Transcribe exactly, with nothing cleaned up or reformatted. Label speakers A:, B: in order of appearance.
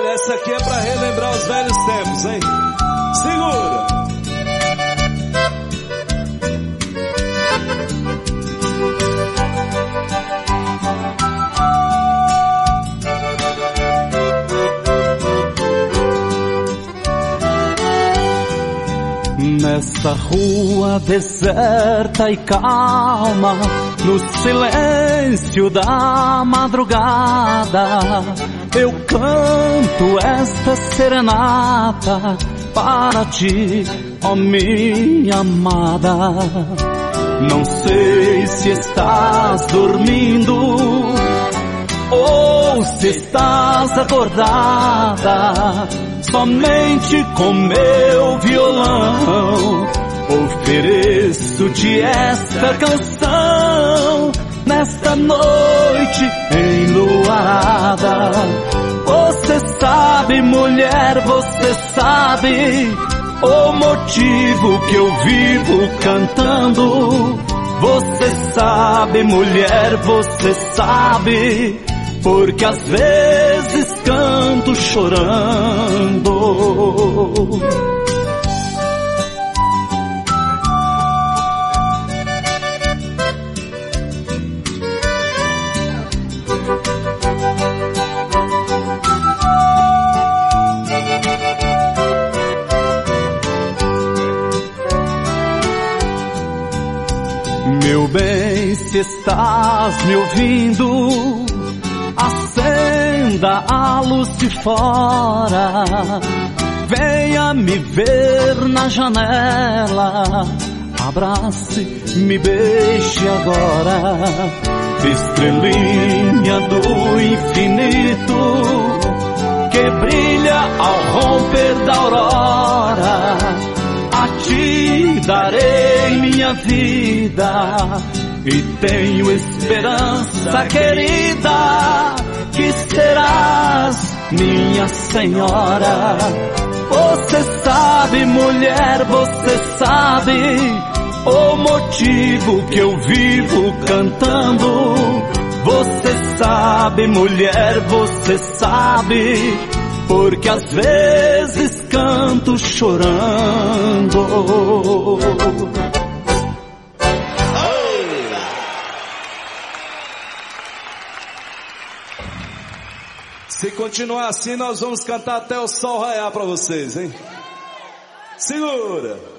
A: Essa aqui é pra relembrar os velhos tempos, hein? Segura!
B: Nesta rua deserta e calma, no silêncio da madrugada, eu canto esta serenata para ti, ó minha amada. Não sei se estás dormindo ou se estás acordada. Somente com meu violão ofereço-te esta canção nesta noite enluarada. Você sabe, mulher, você sabe o motivo que eu vivo cantando. Você sabe, mulher, você sabe, porque às vezes canto chorando. Meu bem, se estás me ouvindo, acenda a luz de fora, venha me ver na janela, abrace, me beije agora. Estrelinha do infinito que brilha ao romper da aurora, a ti darei minha vida e tenho esperança, querida, que serás minha senhora. Você sabe, mulher, você sabe o motivo que eu vivo cantando. Você sabe, mulher, você sabe, porque às vezes canto chorando.
A: Se continuar assim, nós vamos cantar até o sol raiar pra vocês, hein? Segura!